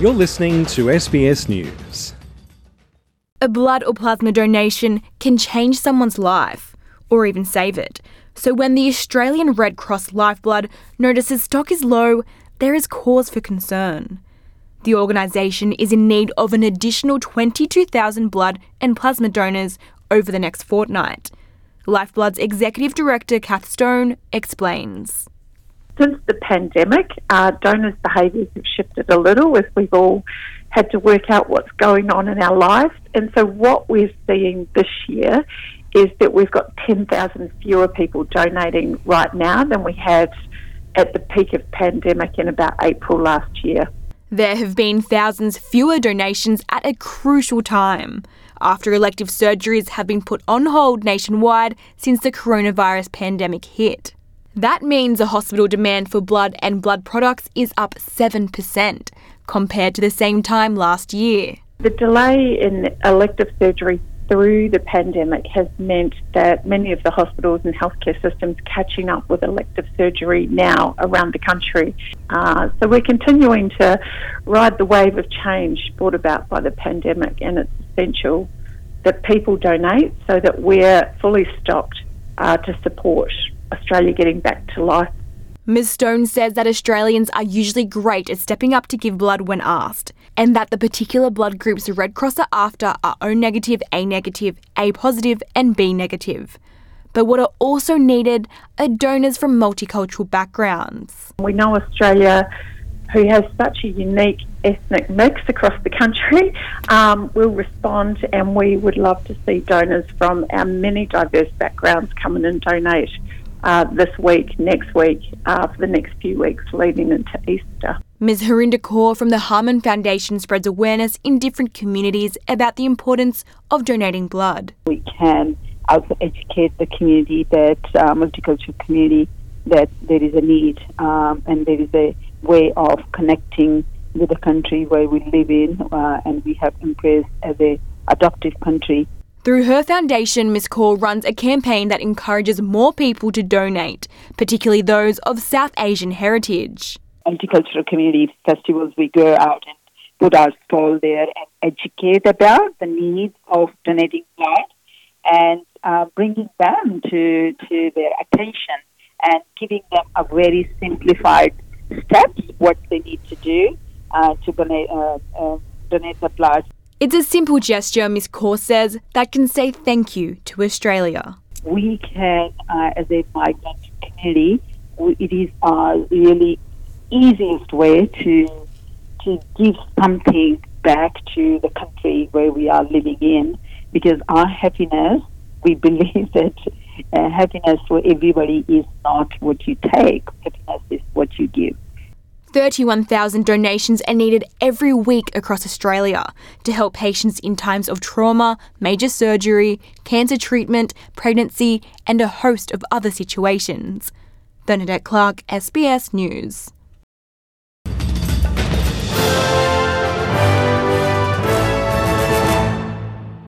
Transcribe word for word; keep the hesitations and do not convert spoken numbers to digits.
You're listening to S B S News. A blood or plasma donation can change someone's life, or even save it. So when the Australian Red Cross Lifeblood notices stock is low, there is cause for concern. The organisation is in need of an additional twenty-two thousand blood and plasma donors over the next fortnight. Lifeblood's Executive Director, Kath Stone, explains. Since the pandemic, our donors' behaviours have shifted a little as we've all had to work out what's going on in our lives. And so what we're seeing this year is that we've got ten thousand fewer people donating right now than we had at the peak of pandemic in about April last year. There have been thousands fewer donations at a crucial time, after elective surgeries have been put on hold nationwide since the coronavirus pandemic hit. That means the hospital demand for blood and blood products is up seven percent compared to the same time last year. The delay in elective surgery through the pandemic has meant that many of the hospitals and healthcare systems catching up with elective surgery now around the country. Uh, so we're continuing to ride the wave of change brought about by the pandemic, and it's essential that people donate so that we're fully stocked uh, to support Australia getting back to life. Miz Stone says that Australians are usually great at stepping up to give blood when asked, and that the particular blood groups the Red Cross are after are O negative, A negative, A positive and B negative. But what are also needed are donors from multicultural backgrounds. We know Australia, who has such a unique ethnic mix across the country, um, will respond, and we would love to see donors from our many diverse backgrounds come in and donate Uh, this week, next week, uh, for the next few weeks leading into Easter. Miz Harinder Kaur from the Harman Foundation spreads awareness in different communities about the importance of donating blood. We can also educate the community, that uh, multicultural community, that there is a need um, and there is a way of connecting with the country where we live in uh, and we have embraced as a adoptive country. Through her foundation, Miz Kaur runs a campaign that encourages more people to donate, particularly those of South Asian heritage. Multicultural community festivals, we go out and put our stall there and educate about the needs of donating blood and uh, bringing them to, to their attention and giving them a very simplified steps, what they need to do uh, to donate, uh, uh, donate the blood. It's a simple gesture, Miz Kaur says, that can say thank you to Australia. We can, uh, as a migrant community, we, it is our really easiest way to to give something back to the country where we are living in, because our happiness, we believe that uh, happiness for everybody is not what you take, happiness is what you give. thirty-one thousand donations are needed every week across Australia to help patients in times of trauma, major surgery, cancer treatment, pregnancy and a host of other situations. Bernadette Clark, S B S News.